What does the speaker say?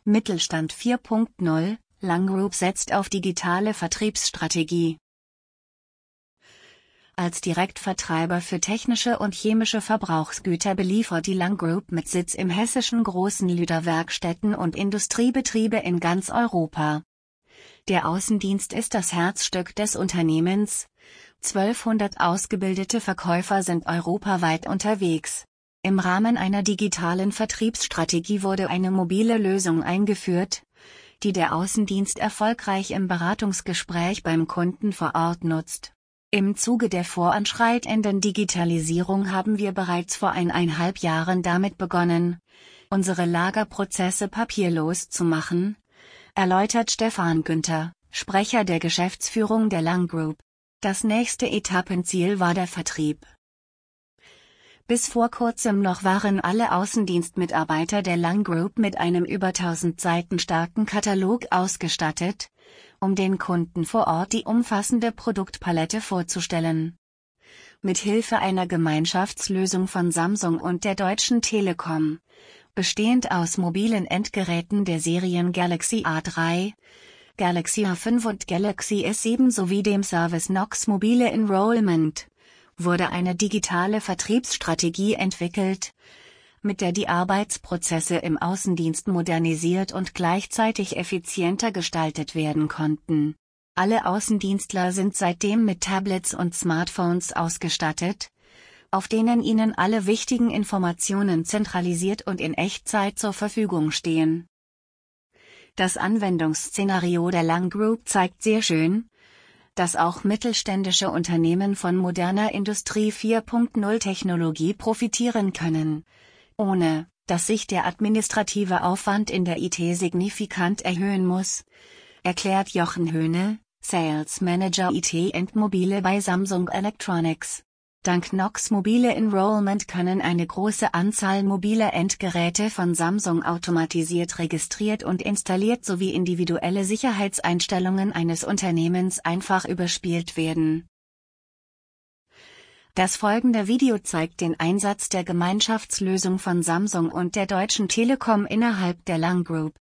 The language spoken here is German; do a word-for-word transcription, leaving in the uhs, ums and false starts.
Mittelstand vier Punkt null, Lang Group setzt auf digitale Vertriebsstrategie. Als Direktvertreiber für technische und chemische Verbrauchsgüter beliefert die Lang Group mit Sitz im hessischen Großenlüder Werkstätten und Industriebetriebe in ganz Europa. Der Außendienst ist das Herzstück des Unternehmens. zwölfhundert ausgebildete Verkäufer sind europaweit unterwegs. Im Rahmen einer digitalen Vertriebsstrategie wurde eine mobile Lösung eingeführt, die der Außendienst erfolgreich im Beratungsgespräch beim Kunden vor Ort nutzt. Im Zuge der voranschreitenden Digitalisierung haben wir bereits vor eineinhalb Jahren damit begonnen, unsere Lagerprozesse papierlos zu machen, erläutert Stefan Günther, Sprecher der Geschäftsführung der Lang Group. Das nächste Etappenziel war der Vertrieb. Bis vor kurzem noch waren alle Außendienstmitarbeiter der Lang Group mit einem über tausend Seiten starken Katalog ausgestattet, um den Kunden vor Ort die umfassende Produktpalette vorzustellen. Mit Hilfe einer Gemeinschaftslösung von Samsung und der Deutschen Telekom, bestehend aus mobilen Endgeräten der Serien Galaxy A drei, Galaxy A fünf und Galaxy S sieben sowie dem Service Nox Mobile Enrollment, wurde eine digitale Vertriebsstrategie entwickelt, mit der die Arbeitsprozesse im Außendienst modernisiert und gleichzeitig effizienter gestaltet werden konnten. Alle Außendienstler sind seitdem mit Tablets und Smartphones ausgestattet, auf denen ihnen alle wichtigen Informationen zentralisiert und in Echtzeit zur Verfügung stehen. Das Anwendungsszenario der Lang Group zeigt sehr schön, dass auch mittelständische Unternehmen von moderner Industrie vier Punkt null Technologie profitieren können, ohne dass sich der administrative Aufwand in der I T signifikant erhöhen muss, erklärt Jochen Höhne, Sales Manager I T und Mobile bei Samsung Electronics. Dank Nox Mobile Enrollment können eine große Anzahl mobiler Endgeräte von Samsung automatisiert registriert und installiert sowie individuelle Sicherheitseinstellungen eines Unternehmens einfach überspielt werden. Das folgende Video zeigt den Einsatz der Gemeinschaftslösung von Samsung und der Deutschen Telekom innerhalb der Lang Group.